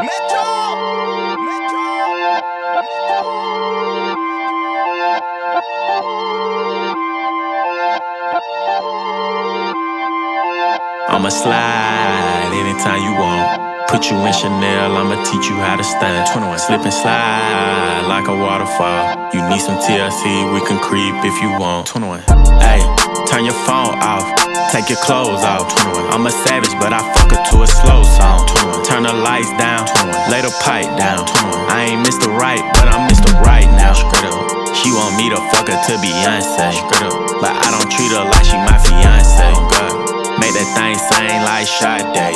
I'ma slide anytime you want. Put you in Chanel, I'ma teach you how to stand. 21. Slip and slide like a waterfall. You need some TLC, we can creep if you want. 21. Hey, turn your phone off, take your clothes off. 21. I'm a savage, but I fuck her to a slow song. 21. Turn the lights down, 21. Lay the pipe down. 21. I ain't Mr. Right, but I'm Mr. Right now. Straight up. She want me to fuck her to Beyonce. Straight up. But I don't treat her like she my fiance. God. Make that thing sing like Sade.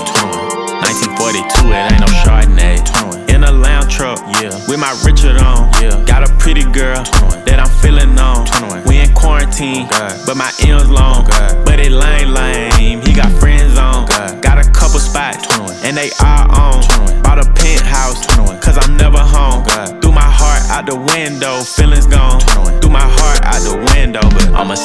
1942, it ain't no Chardonnay. In a lounge truck, yeah, with my Richard on. Yeah. Got a pretty girl that I'm feeling on. We in quarantine, but my M's long. But it lame, he got friends on. Got a couple spots, and they all on. Bought a penthouse, cause I'm never home. Threw my heart out the window, feelings gone. Threw my heart out the window, but I'ma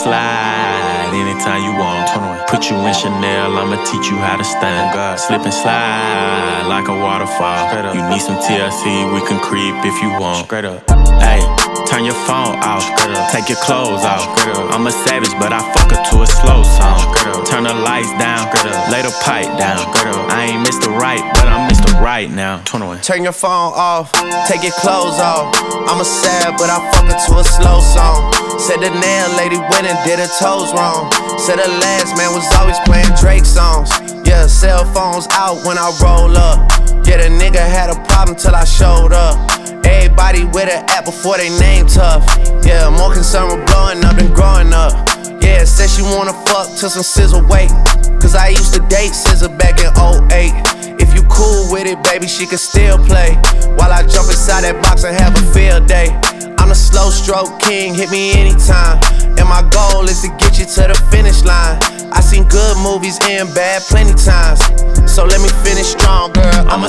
slide anytime you want. Put you in Chanel, I'ma teach you how to stand. Slip and slide like a waterfall. You need some TLC, we can creep if you want. Straight up. Hey, turn your phone off, take your clothes off. I'm a savage, but I fuck her to a slow song. Turn the lights down, lay the pipe down. I ain't Mr. Right, but I'm Mr. Right now. 21. Turn your phone off, take your clothes off. I'm a sad, but I fuck her to a slow song. Said the nail lady went and did her toes wrong. Said the last man was always playing Drake songs. Yeah, cell phones out when I roll up. Yeah, the nigga had a problem till I showed up. Everybody with an app before they name tough. Yeah, more concerned with blowing up than growing up. Yeah, said she wanna fuck till some scissor wait. Cause I used to date scissor back in 08. If you cool with it, baby, she can still play. While I jump inside that box and have a field day. I'm the slow stroke king, hit me anytime. And my goal is to get you to the finish line. I seen good movies and bad plenty times. So let me finish strong, girl. I'ma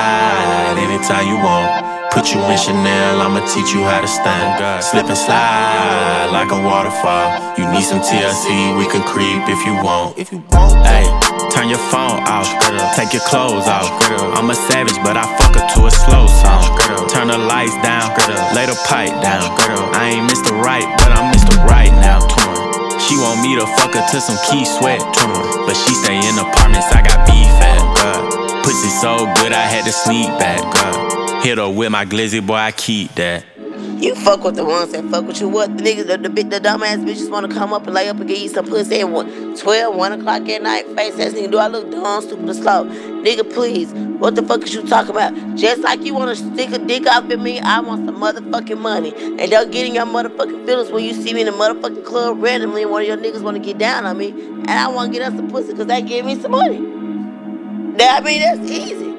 slide anytime you want. Put you in Chanel, I'ma teach you how to stand. Slip and slide like a waterfall. You need some TLC, we can creep if you want. Hey, turn your phone off, take your clothes off. I'm a savage, but I fuck her to a slow song. Turn the lights down, lay the pipe down. I ain't Mr. Right, but I'm Mr. Right now. She want me to fuck her to some Key Sweat, but she stay in apartments, I got beef at. Pussy so good, I had to sneak back. Hit her with my glizzy, boy, I keep that. You fuck with the ones that fuck with you. What the niggas, the dumbass bitches wanna come up and lay up and give you some pussy at 1 o'clock at night. Face ass nigga, do I look dumb, stupid, or slow? Nigga, please, what the fuck is you talking about? Just like you wanna stick a dick off at me, I want some motherfucking money. And don't get in your motherfucking feelings when you see me in the motherfucking club randomly and one of your niggas wanna get down on me. And I wanna get us some pussy cause they give me some money. Now, I mean, that's easy.